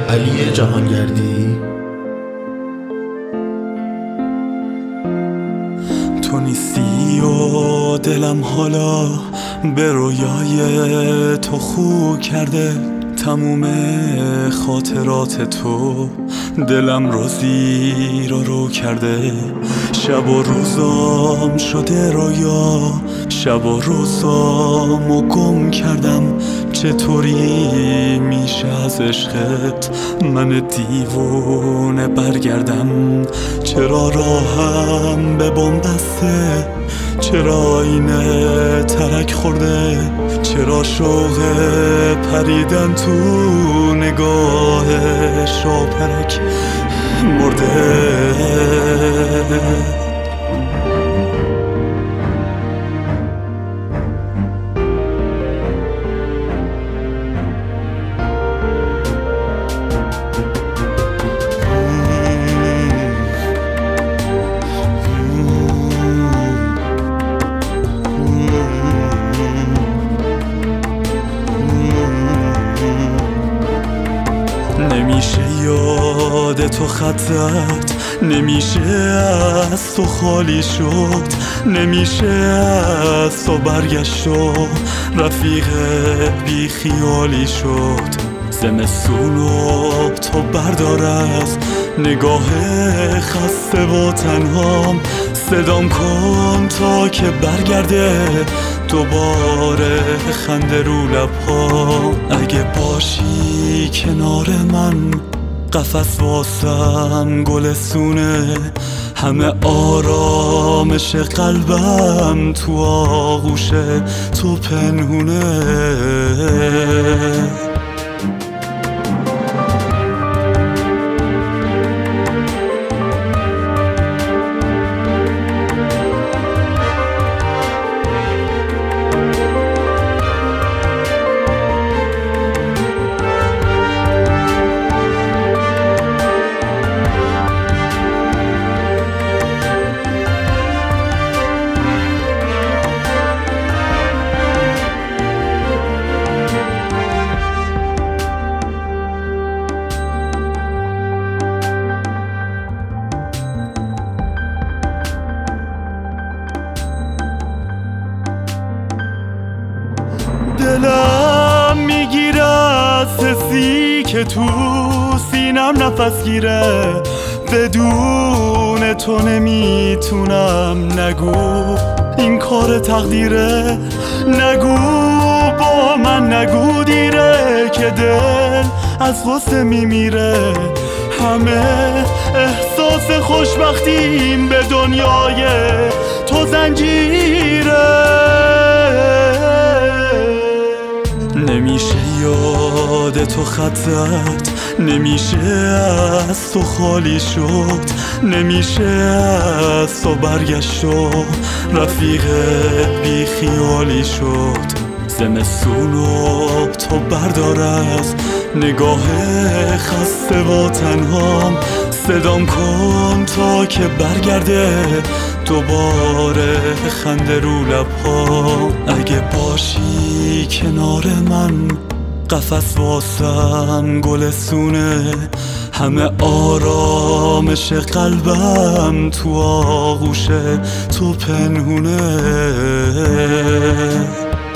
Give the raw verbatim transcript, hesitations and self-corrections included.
علی جهانگردی. تو نیستی و دلم حالا به رویای تو خو کرده، تموم خاطرات تو دلم رو زیر و رو کرده. شب و روزام شده رویا، شب و روزامو گم کردم. چطوری میشه از عشقت من دیوونه برگردم؟ چرا راهم به بم بسته؟ چرا اینه ترک خورده؟ چرا شوق پریدن تو نگاه شاپرک مرده؟ نمیشه یاد تو خط زد، نمیشه از تو خالی شد، نمیشه از تو برگشت و رفیق بی خیالی شد. زمستونو تو بردار از نگاه خسته و تنهام، صدام کن تا که برگرده دوباره خنده رو لبها. اگه باشی کنار من قفس واسم گلستونه، همه آرامش قلبم تو آغوش تو پنهونه. دلم میگیره از حسی که تو سینم نفس گیره، بدون تو نمیتونم. نگو این کار تقدیره، نگو با من، نگو دیره که دل از غصه میمیره. همه احساس خوشبختیم به دنیای تو زنجیره. نمیشه یاد تو خط زد، نمیشه از تو خالی شد، نمیشه از تو برگشت و رفیق بی خیالی شد. زمستونو تو بردار از نگاه خسته و تنهام، صدام کن تا که برگرده دوباره خنده رو لبها. اگه باشی کنار من قفس واسم گلستونه، همه آرامش قلبم تو آغوش تو پنهونه.